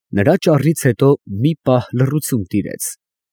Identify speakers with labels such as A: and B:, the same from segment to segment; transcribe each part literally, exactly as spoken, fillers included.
A: Նրա ճառից հետո մի պահ լռություն տիրեց,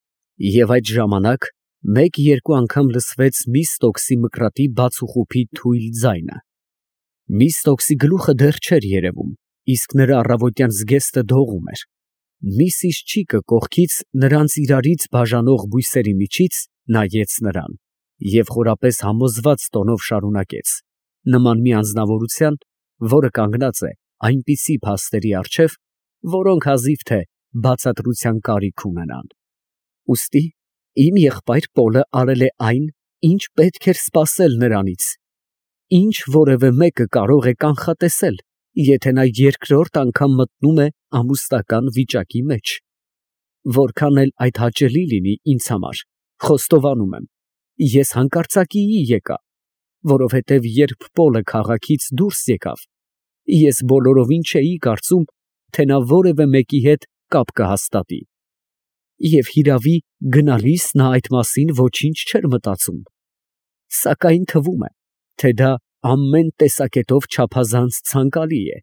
A: և այդ ժամանակ մեկ֊երկու անգամ լսվեց Միսթոքսի մկրատի բացուխուփի թույլ ձայնը։ Միսթոքսի գլուխը դեռ չէր երևում, իսկ նրա առավոտյան զգեստը դողում էր։ Միսիս Չիկը կողքից նրանց իրարից բաժանող բույսերի միջից նայեց նրան և խորապես համոզված տոնով շարունակեց, նման մի անձնավորության, որը կանգնած է այնպիսի փաստերի առջև, որոնք հազիվ թե բացատրության կարիք ունենան։ Ուստի իմ եղբայր Պոլը արել է այն, ինչ պետք էր սպասել նրանից, ինչ որևէ մեկը կարող է կանխատեսել, եթե նա երկրորդ անգամ մտնում է ամուսնական վիճակի մեջ։ Որքան էլ այդ հաճելի լինի ինձ համար, խոստովանում եմ, ես հանկարծակիի եկա, որովհետև երբ Պոլը քաղաքից դուրս եկավ, ես բոլորովին չէի կարծում, թե նա որևէ մեկի հետ կապ կհաստատի, և հիրավի գնալիս նա այդ մասին ոչինչ չէր մտածում, սակայն թվում է, թե դա ամեն տեսակետով չափազանց ցանկալի է։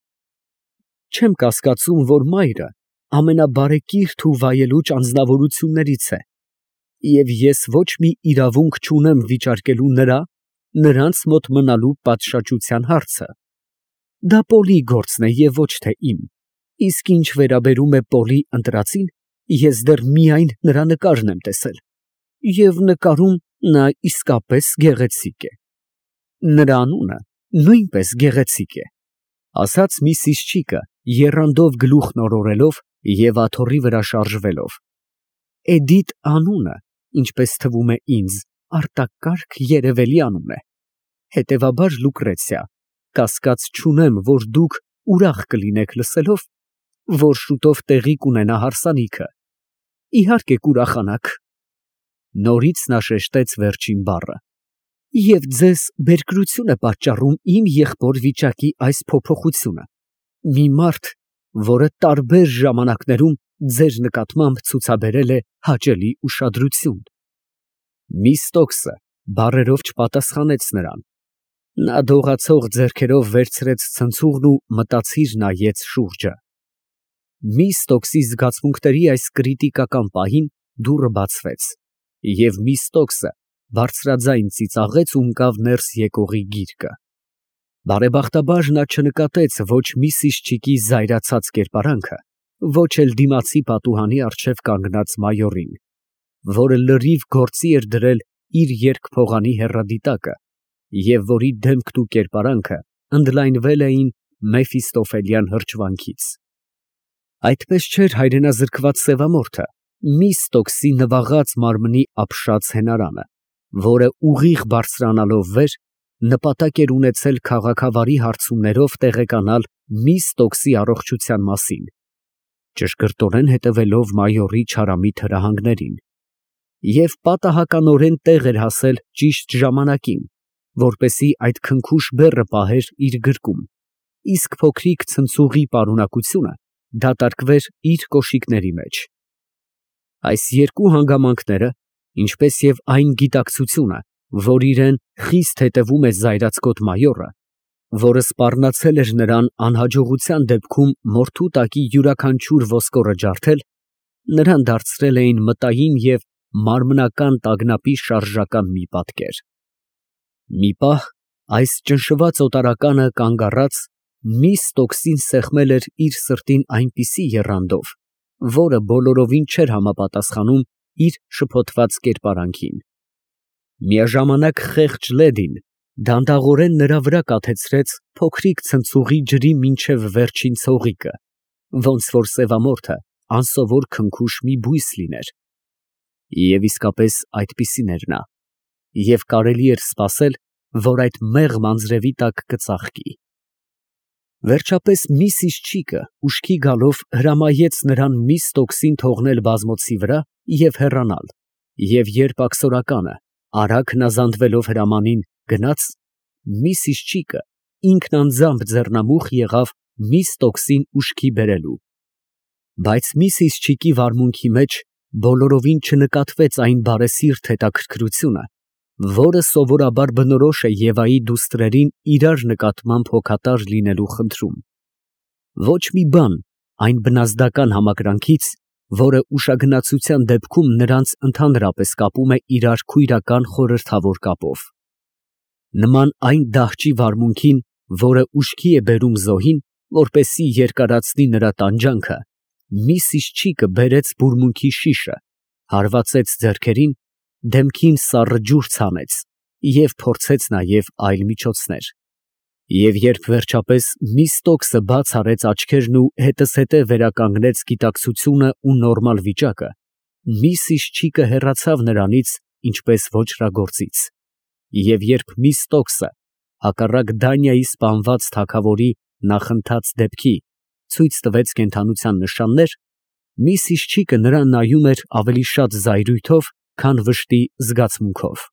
A: Չեմ կասկածում, որ մայրը ամենաբարեկիրթ ու վայելուչ անձնավորություններից է, և ես ոչ մի իրավունք չունեմ վիճարկելու նրա, նրանց մոտ մնալու պատշաճության հարցը։ Դա Պոլի գործն է և ոչ թե իմ, իսկ ինչ վերաբերում է Պոլի ընտրածին, ես դեռ միայն նրա նկարն եմ տեսել, և նկարում նա իսկապես գեղեցիկ է։ Նրա անունը նույնպես գեղեցիկ է, ֊ ասաց Միսիս Չիկը, եռանդով գլուխն օրորելով և աթոռի վրա շարժվելով։ Էդիթ անունը, ինչպես թվում է ինձ, արտակարգ երևելի անուն է, հետևաբար Լուկրեցիա, կասկած չունեմ, որ դուք ուրախ կլինեք լսելով, որ շուտով տեղի կունենա հարսանիքը։ Իհարկե կուրախանաք։ Նորից նա շեշտեց վերջին բառը։ Եվ ձեզ բերկրություն է պատճառում իմ եղբոր վիճակի այս փոփոխությունը, մի մարդ, որը տարբեր ժամանակներում ձեր նկատմամբ ցուցաբերել է հաճելի ուշադրություն։ Միսթոքսը բառերով չպատասխանեց նրան։ Նա դողացող ձեռքերով վերցրեց ցնցուղն ու մտածիր նայեց շուրջը։ Միսթոքսի զգացմունքների այս կրիտիկական պահին դուռը բացվեց, և Միսթոքսը բարձրաձայն ծիծաղեց ու ընկավ ներս եկողի գիրկը։ Բարեբախտաբար նա չնկատեց ոչ Միսիս Չիկի զայրացած կերպարանքը, ոչ էլ դիմացի պատուհանի առջև կանգնած մայորին, որը լրիվ գործի էր դրել իր երկփողանի հեռադիտակը և որի դեմքն ու կերպարանքը ընդլայնվել էին Մեֆիստոֆելյան հրճվանքից։ Այդպես չէր հայրենազրկված սևամորթը, Միսթոքսի նվաղած մարմնի ապշած հենարանը, որը ուղիղ բարձրանալով վեր, նպատակ էր ունեցել քաղաքավարի հարցումներով տեղեկանալ Միսթոքսի առողջության մասին, ճշգրտորեն հետևելով մայորի չարամիտ հրահանգներին, և պատահականորեն տեղ էր հասել ճիշտ ժամանակին, որպեսզի այդ քնքուշ բեռը պահեր իր գրկում, իսկ փոքրիկ ցնցուղի պարունակությունը դատարկվեր իր կոշիկների մեջ։ Այս երկու հանգամանքները, ինչպես և այն գիտակցությունը, որ իրան խիստ հետևում է զայրացկոտ մայորը, որը սպառնացել էր նրան անհաջողության դեպքում մորթու տակի յուրաքանչյուր ոսկորը ջարդել, նրան դարձրել էին մտային և մարմնական տագնապի շարժական մի պատկեր։ Մի պահ այս ճնշված օտարականը կանգ առած, Միսթոքսին սեղմել էր իր սրտին այնպիսի եռանդով, որը բոլորովին չէր համապատասխանում իր շփոթված կերպարանքին։ Միաժամանակ խեղճ լեդին դանդաղորեն նրա վրա կաթեցրեց փոքրիկ ցնցուղի ջրի մինչև վերջին ցողիկը, ոնց որ սևամորթը անսովոր քնքուշ մի բույս լիներ։ Եվ իսկապես այդպիսին էր նա, և կարելի էր սպասել, որ այդ մեղմ անձրևի տակ կծաղկի։ Վերջապես Միսիս Չիկը ուշքի գալով հրամայեց նրան Միսթոքսին թողնել բազմոցի վրա և հեռանալ, և երբ աքսորականը, արագ հնազանդվելով հրամանին, գնաց, Միսիս Չիկը ինքն անձամբ ձեռնամուխ եղավ Միսթոքսին ուշքի բերելու։ Բայց Միսիս Չիկի վարմունքի մեջ բոլորովին չնկատվեց այն բարեսիրտ հետաքրքրությունը, որը սովորաբար բնորոշ է Եվայի դուստրերին իրար նկատմամբ հոգատար լինելու խնդրում։ Ոչ մի բան, այն բնազդական համակրանքից, որը ուշագնացության դեպքում նրանց ընդհանրապես կապում է իրար քույրական խորհրդավոր կապով։ Նման այն դահճի վարմունքին, որը ուշքի է բերում զոհին, որպեսզի երկարացնի նրա տանջանքը, մի սիժչիկը բերեց բուրմունքի շիշը, հարվածեց ձեռքերին, դեմքին սառը ջուր ցանեց և փորձեց նաև այլ միջոցներ։ Եվ երբ վերջապես Միստոկսը բաց արեց աչքերն ու հետզհետե վերականգնեց գիտակցությունը ու նորմալ վիճակը, մի սիժչիկը հեռացավ նրանից, ինչպես ոճրագործից, և երբ Միստոկսը, հակառակ Դանիայի սպանված թագավորի նախընթաց դեպքի, ցույց տվեց կենդանության նշաններ, մի սիժչիկը նրան նայում էր ավելի շատ զայրույթով, քան վշտի զգացմունքով։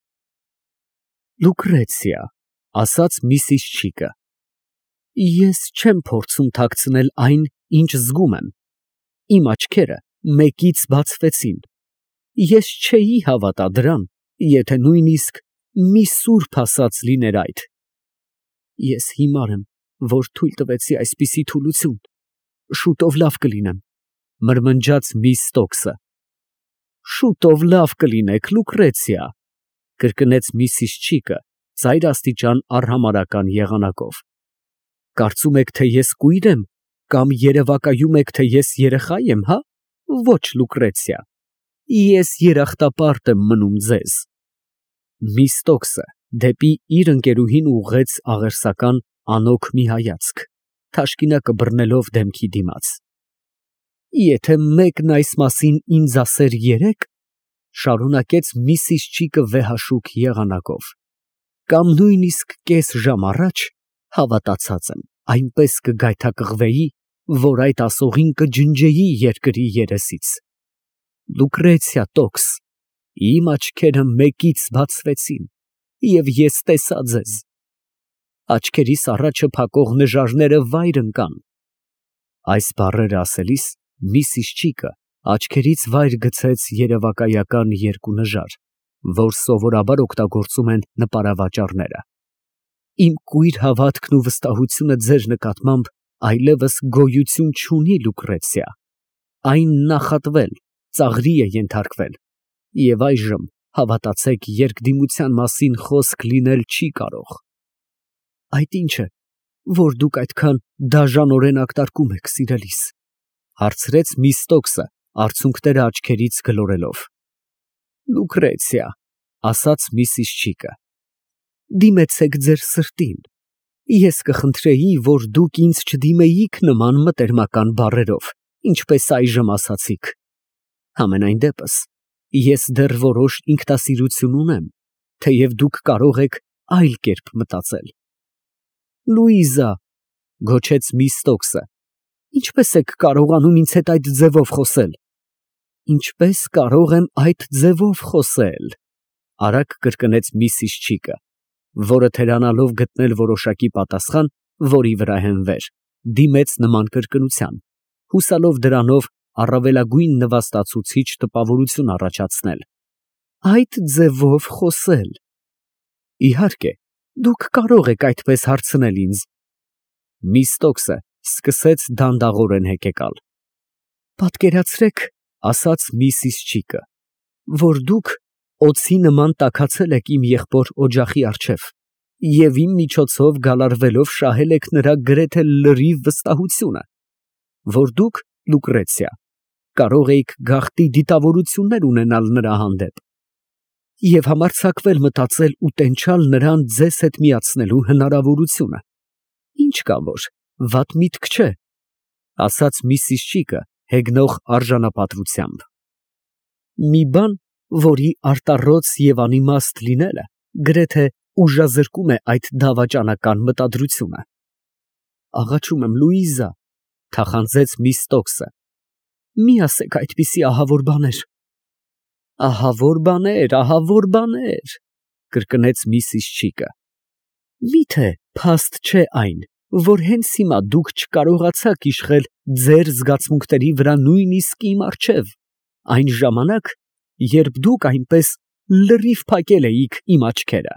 A: Լուկրեցիա, ֊ ասաց մի սիժչիկը, ֊ ես չեմ փորձում թաքցնել այն, ինչ զգում եմ. իմ աչքերը մեկից բացվեցին, ես չէի հավատա դրան, եթե նույնիսկ մի սուրբ ասած լիներ այդ։ Ես հիմար եմ, որ թույլ տվեցի այսպիսի թուլություն, շուտով լավ կլինեմ, ֊ մրմնջաց Միստոկսը։ Շուտով լավ կլինեք, Լուկրեցիա, ֊ կրկնեց մի սիժչիկը ծայրաստիճան արհամարհական եղանակով։ Կարծում եք, թե ես կույր եմ, կամ երևակայում եք, թե ես երեխա եմ, հա՞։ Ոչ, Լուկրեցիա, ես երախտապարտ եմ մնում ձեզ։ Միստոկսը դեպի իր ընկերուհին ուղղեց աղերսական անօգ մի հայացք, թաշկինակը բռնելով դեմքի դիմաց։ Եթե մեկն այս մասին ինձ ասեր երեկ, ֊ շարունակեց մի սիժչիկը վեհաշուկ եղանակով, ֊ կամ նույնիսկ կես ժամ առաջ, հավատացած եմ, այնպես կգայթակղվեի, որ այդ ասողին կջնջեի երկրի երեսից։ Լուկրեցիա տոքս, իմ աչքերը մեկից բացվեցին, և ես տեսա ձեզ։ Աչքերիս առաջը փակող նժարները վայր ընկան։ Այս բառերը ասելիս մի սիժչիկը աչքերից վայր գցեց երևակայական երկու նժար, որ սովորաբար օգտագործում են նպարավաճառները։ Իմ կույր հավատքն ու վստահությունը ձեր նկատմամբ այլևս գոյություն չունի, Լուկրեցիա, այն նախատվել, ծաղրի է ենթարկվել, և այժմ, հավատացեք, երկդիմության մասին խոսք լինել չի կարող։ Այդ ի՞նչ է, որ դուք այդքան դաժանորեն ակտարկում եք, սիրելիս, ֊ հարցրեց Միստոկսը արցունքները աչքերից գլորելով։ Լուկրեցիա, ֊ ասաց մի սիժչիկը, ֊ դիմեցեք ձեր սրտին, ես կխնդրեի, որ դուք ինձ չդիմեիք նման մտերմական բառերով, ինչպես այժմ ասացիք։ Համենայն դեպս, ես դեռ որոշ ինքնասիրություն ունեմ, թեև դուք կարող եք այլ կերպ մտածել։ Լուիզա, ֊ գոչեց Միստոկսը, ֊ ինչպես եք կարողանում ինձ հետ այդ ձևով խոսել։ Ինչպես կարող եմ այդ ձևով խոսել, ֊ արագ կրկնեց մի սիժչիկը, որը թերանալով գտնել որոշակի պատասխան, որի վրա հենվեր, դիմեց նման կրկնության, հուսալով դրանով առավելագույն նվաստացուցիչ տպավորություն առաջացնել։ Այդ ձևով խոսել։ Իհարկե, դուք կարող եք այդպես հարցնել ինձ։ Միստոկսը սկսեց դանդաղորեն հեկեկալ։ Պատկերացրեք, ֊ ասաց մի սիժչիկը, ֊ որ դուք օձի նման տաքացել եք իմ եղբոր օջախի առջև և իմ միջոցով գալարվելով շահել եք նրա գրեթե լրիվ վստահությունը, որ դուք, Լուկրեցիա, կարող էիք գաղտնի դիտավորություններ ունենալ նրա հանդեպ և համարձակվել մտածել ու տենչալ նրան ձեզ հետ միացնելու հնարավորությունը։ Ինչ կա որ, վատ միտք չէ, ֊ ասաց մի սիժչիկը հեգնող արժանապատվությամբ։ Մի բան, որի արտառոց և անիմաստ լինելը գրեթե ուժազրկում է այդ դավաճանական մտադրությունը։ Աղաչում եմ, Լուիզա, ֊ թախանձեց Միստոկսը, ֊ մի ասեք այդպիսի ահավոր բաներ։ Ահավոր բաներ, ահավոր բաներ, ֊ կրկնեց մի սիժչիկը։ Միթե փաստ չէ այն, որ հենց հիմա դուք չկարողացաք իշխել ձեր զգացմունքների վրա նույնիսկ իմ առջև, այն ժամանակ, երբ դուք այնպես լրիվ փակել էիք իմ աչքերը։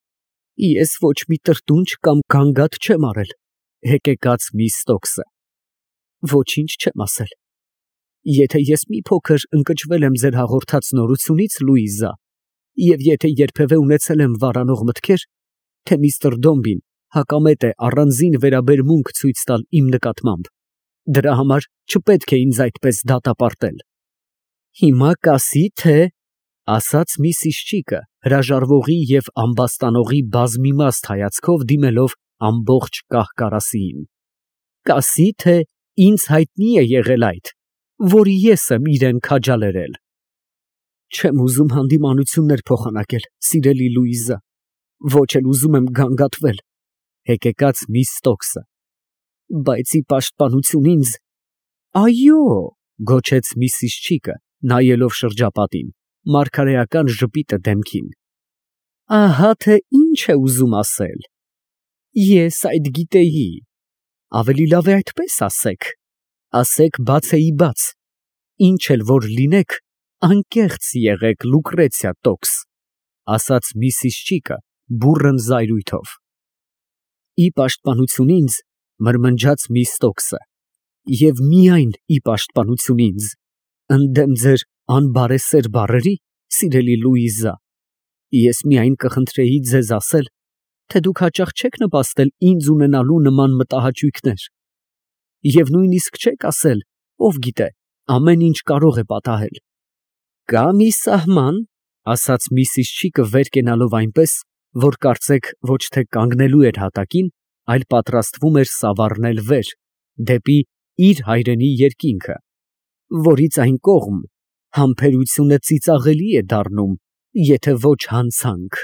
A: Ես ոչ մի տրտունջ կամ գանգատ չեմ արել, ֊ հեկեկաց Միստոկսը։ Ոչինչ չեմ ասել։ Եթե ես մի փոքր ընկճվել եմ ձեր հաղորդած նորությունից, Լուիզա, և եթե երբևէ ունեցել եմ վարանող մտքեր, թե միստր Դոմբին հակամետ է առանձին վերաբերմունք ցույց տալ իմ նկատմամբ, դրա համար չպետք է ինձ այդպես դատապարտել։ Հիմա կասի, թե… ասաց միսիս Չիկը հրաժարվողի և ամբաստանողի բազմիմաստ հայացքով դիմելով ամբողջ կահ֊կարասիին, կասի, թե ինձ հայտնի է եղել այդ, որ ես եմ իրան քաջալերել։ Չեմ ուզում հանդիմանություններ փոխանակել, սիրելի Լուիզա, ոչ էլ ուզում եմ գանգատվել, հեկեկաց միս Ստոքսը, բայց ի պաշտպանություն ինձ… Այո, գոչեց միսիս Չիկը, նայելով շրջապատին, մարգարեական ժպիտը դեմքին, ահա թե ինչ է ուզում ասել։ Ես այդ գիտեի, ավելի լավ է այդպես ասեք, ասեք բացեիբաց, ինչ էլ որ լինեք, անկեղծ եղեք, Լուկրեցիա տոքս, ասաց միսիս Չիկը բուռն զայրույթով։ Ի պաշտպանություն ինձ, մրմնջաց միս Ստոքսը, և միայն ի պաշտպանություն ինձ, ընդդեմ ձեր անբարեսեր բառերի, սիրելի Լուիզա, ես միայն կխնդրեի ձեզ ասել, թե դուք հաճախ չեք նպաստել ինձ ունենալու նման մտահաճույքներ, և նույնիսկ չեք ասել, ով գիտե, ամեն ինչ կարող է պատահել։ Կա մի սահման, ասաց միսիս Չիկը վեր կենալով այնպես, որ կարծեք ոչ թե կանգնելու էր հատակին, այլ պատրաստվում էր սավառնել վեր, դեպի իր հայրենի երկինքը, որից այն կողմ համբերությունը ծիծաղելի է դառնում, եթե ոչ հանցանք։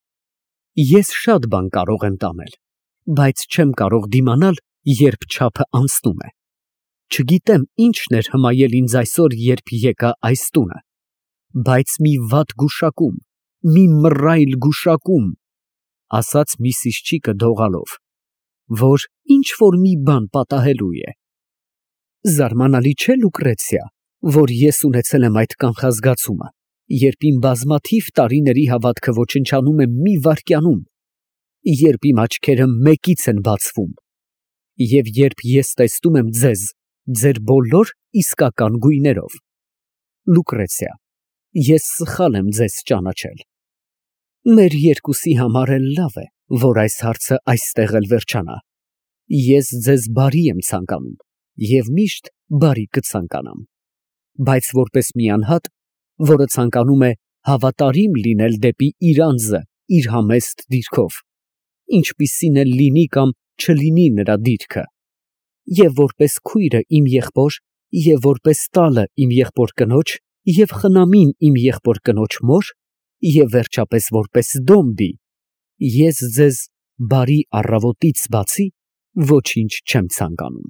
A: Ես շատ բան կարող եմ տանել, բայց չեմ կարող դիմանալ, երբ չափը անցնում է։ Չգիտեմ ինչն էր հմայել ինձ այսօր, երբ եկա այս տունը, բայց մի վատ գուշակում, մի մռայլ գուշակում, ասաց միսիս Չիկը դողալով, որ ինչ որ մի բան պատահելու է։ Զարմանալի չէ, Լուկրեցիա, որ ես ունեցել եմ այդ կանխազգացումը, երբ իմ բազմաթիվ տարիների հավատքը ոչնչանում է մի վայրկյանում, երբ իմ աչքերը մեկից են բացվում, և երբ ես տեսնում եմ ձեզ ձեր բոլոր իսկական գույներով։ Լուկրեցիա, ես սխալ եմ ձեզ ճանաչել։ Մեր երկուսի համար էլ լավ է, որ այս հարցը այստեղ էլ վերջանա։ Ես ձեզ բարի եմ ցանկանում և միշտ բարի կցանկանամ, բայց որպես մի անհատ, որը ցանկանում է հավատարիմ լինել դեպի իր անձը իր համեստ դիրքով, ինչպիսին էլ լինի կամ չլինի նրա դիրքը, և որպես քույրը իմ եղբոր, և որպես տալը իմ եղբոր կնոջ, և խնամին իմ եղբոր կնոջ մոր, և վերջապես որպես Դոմբի, ես ձեզ բարի առավոտից բացի ոչինչ չեմ ցանկանում։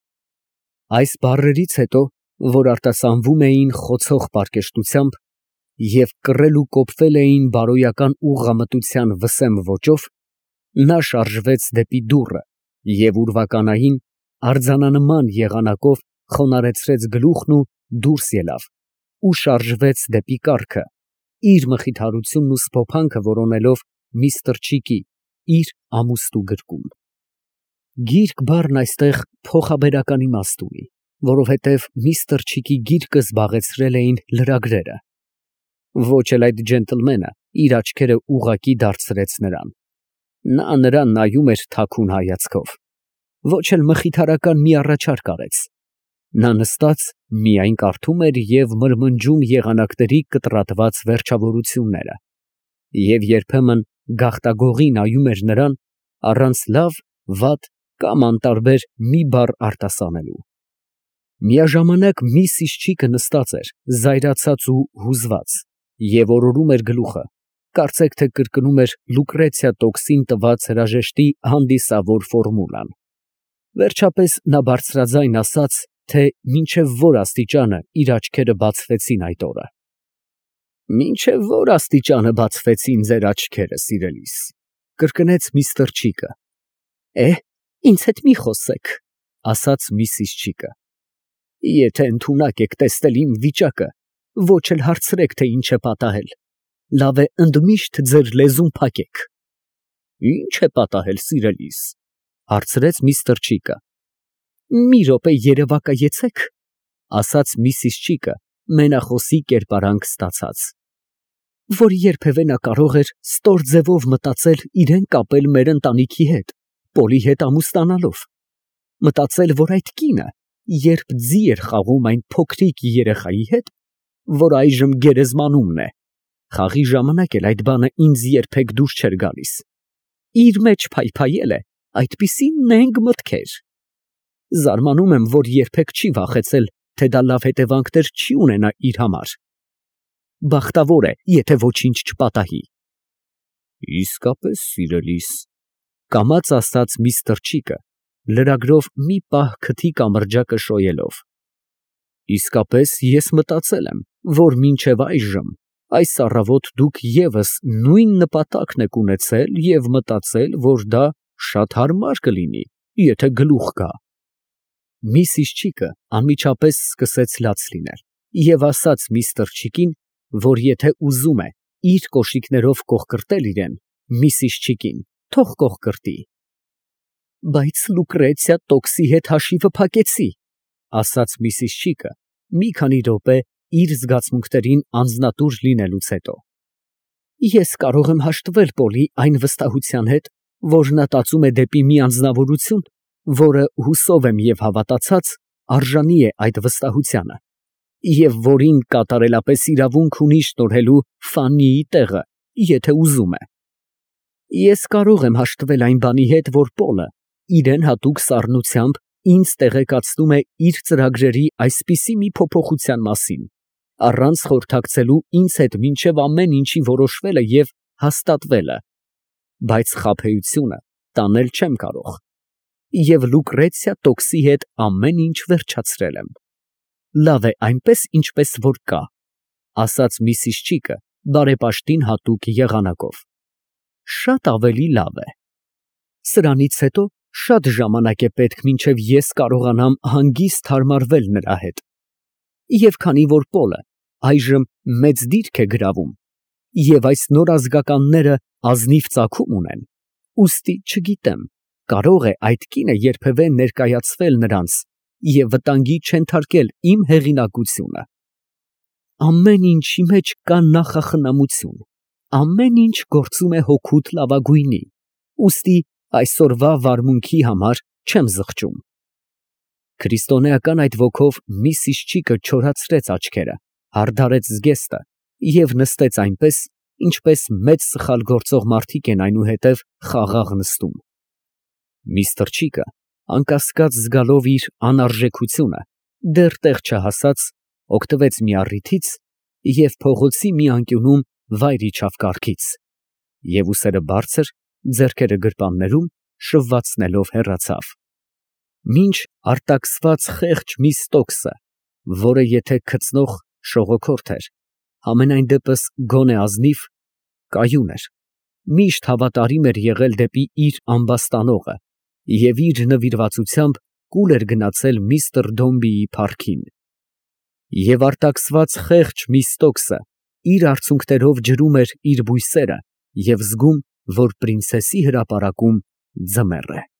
A: Այս բառերից հետո, որ արտասանվում էին խոցող պարկեշտությամբ և կռել ու կոփվել էին բարոյական ուղղամտության վսեմ ոճով, նա շարժվեց դեպի դուռը և ուրվականային, արձանանման եղանակով խոնարհեցրեց գլուխն ու դուրս ելավ ու շարժվեց դեպի կառքը, իր մխիթարությունն ու սփոփանքը որոնելով միստր Չիկի, իր ամուստու գրկում։ Գիրք բառն այստեղ փոխաբերական իմաստ ունի, որովհետև միստր Չիկի գիրկը զբաղեցրել էին լրագրերը։ Ոչ էլ այդ ջենտլմենը իր աչքերը ուղղակի դարձրեց նրան։ Նա նրան նայում էր թաքուն հայացքով, ոչ էլ մխիթարական մի առաջարկ արեց։ Նա նստած միայն կարդում էր և մրմնջում եղանակների կտրատված վերջավորությունները, և երբեմն գաղտագողի նայում էր նրան, առանց լավ, վատ կամ անտարբեր մի բառ արտասանելու։ Միաժամանակ միսիս Չիկը նստած էր, զայրացած ու հուզված, և օրորում էր գլուխը, կարծեք թե կրկնում էր Լուկրեցիա տոքսին տված հրաժեշտի հանդիսավոր ֆորմուլան։ Վերջապես նա բարձրաձայն ասաց, թե մինչև որ աստիճանը իր աչքերը բացվեցին այդ օրը։ Մինչև որ աստիճանը բացվեցին ձեր աչքերը, սիրելիս, կրկնեց միստր Չիկը։ Է, ինձ հետ մի խոսեք, ասաց միսիս Չիկը։ Եթե ընդունակ եք տեսնել իմ վիճակը, ոչ էլ հարցրեք, թե ինչ է պատահել, լավ է ընդմիշտ ձեր լեզուն փակեք։ Ի՞նչ է պատահել, սիրելիս, հարցրեց միստր Չիկը։ Մի րոպե երևակայեցեք, ասաց միսիս Չիկը մենախոսի կերպարանք ստացած, որ երբևէ նա կարող էր ստոր ձևով մտածել իրեն կապել մեր ընտանիքի հետ, Պոլի հետ ամուսնանալով, մտածել, որ այդ կինը, երբ ձի էր խաղում այն փոքրիկ երեխայի հետ, որ այժմ գերեզմանումն է, խաղի ժամանակ էլ այդ բանը ինձ երբեք դուր չէր գալիս, իր մեջ փայփայել է այդպիսի նենգ մտքեր։ Զարմանում եմ, որ երբեք չի վախեցել, թե դա լավ հետևանքներ չի ունենա իր համար։ Բախտավոր է, եթե ոչինչ չպատահի։ Իսկապես սիրելիս, կամաց ասաց միստր Չիկը, լրագրով մի պահ քթի կամրջակը շոյելով։ Իսկապես ես մտածել եմ, որ մինչև այժմ այս առավոտ դուք ևս նույն նպատակն եք ունեցել և մտածել, որ դա շատ հարմար կլինի, եթե գլուխ գա։ Միսիս Չիկը անմիջապես սկսեց լաց լինել և ասաց միստր Չիկին, որ եթե ուզում է իր կոշիկներով կոխկրտել իրան, միսիս Չիկին թող կոխկրտի։ Բայց Լուկրեցիա Տոքսի հետ հաշիվը փակեցի, ասաց միսիս Չիկը մի քանի րոպե իր զգացմունքներին անձնատուր լինելուց հետո։ Ես կարող եմ հաշտվել Պոլի այն վստահության հետ, որ նա տածում է դեպի մի անձնավորություն, որը, հուսով եմ և հավատացած, արժանի է այդ վստահությանը, և որին կատարելապես իրավունք ունի շնորհելու Ֆաննիի տեղը, եթե ուզում է։ Ես կարող եմ հաշտվել այն բանի հետ, որ Պոլը իրեն հատուկ սառնությամբ ինձ տեղեկացնում է իր ծրագրերի այսպիսի մի փոփոխության մասին, առանց խորհրդակցելու ինձ հետ մինչև ամեն ինչի որոշվելը և հաստատվելը, բայց խաբեությունը տանել չեմ կարող, և Լուկրեցիա Տոքսի հետ ամեն ինչ վերջացրել եմ։ Լավ է այնպես, ինչպես որ կա, ասաց միսիս Չիկը բարեպաշտին հատուկ եղանակով։ Շատ ավելի լավ է։ Սրանից հետո շատ ժամանակ է պետք, մինչև ես կարողանամ հանգիստ հարմարվել նրա հետ։ Եվ քանի որ Պոլը այժմ մեծ դիրք է գրավում, և այս նոր ազգականները ազնիվ ծագում ունեն, ուստի չգիտեմ, կարող է այդ կինը երբևէ ներկայացվել նրանց և վտանգի չենթարկել իմ հեղինակությունը։ Ամեն ինչի մեջ կա նախախնամություն, ամեն ինչ գործում է հոգուդ լավագույնի, ուստի այսօրվա վարմունքի համար չեմ զղջում։ Քրիստոնեական այդ ոգով միսիս Չիկը չորացրեց աչքերը, հարդարեց զգեստը և նստեց այնպես, ինչպես մեծ սխալ գործող մարդիկ են այնուհետև խաղաղ նստում։ Միստր Չիկը, անկասկած զգալով իր անարժեքությունը, դեռ տեղ չհասած, օգտվեց մի առիթից և փողոցի մի անկյունում վայր իջավ կառքից, և ուսերը բարձր, ձեռքերը գրպաններում շվվացնելով հեռացավ, մինչ արտաքսված խեղճ միս Տոքսը, որը եթե քծնող շողոքորթ էր, համենայն դեպս գոնե ազնիվ, կայուն էր, միշտ հավատարիմ էր եղել դեպի իր ամբաստանողը և իր նվիրվածությամբ կուլ էր գնացել միստր Դոմբիի փառքին։ Եվ արտաքսված խեղճ միս Տոքսը իր արցունքներով ջրում էր իր բույսերը և զգում, որ պրինցեսի հրապարակում ձմեռ է։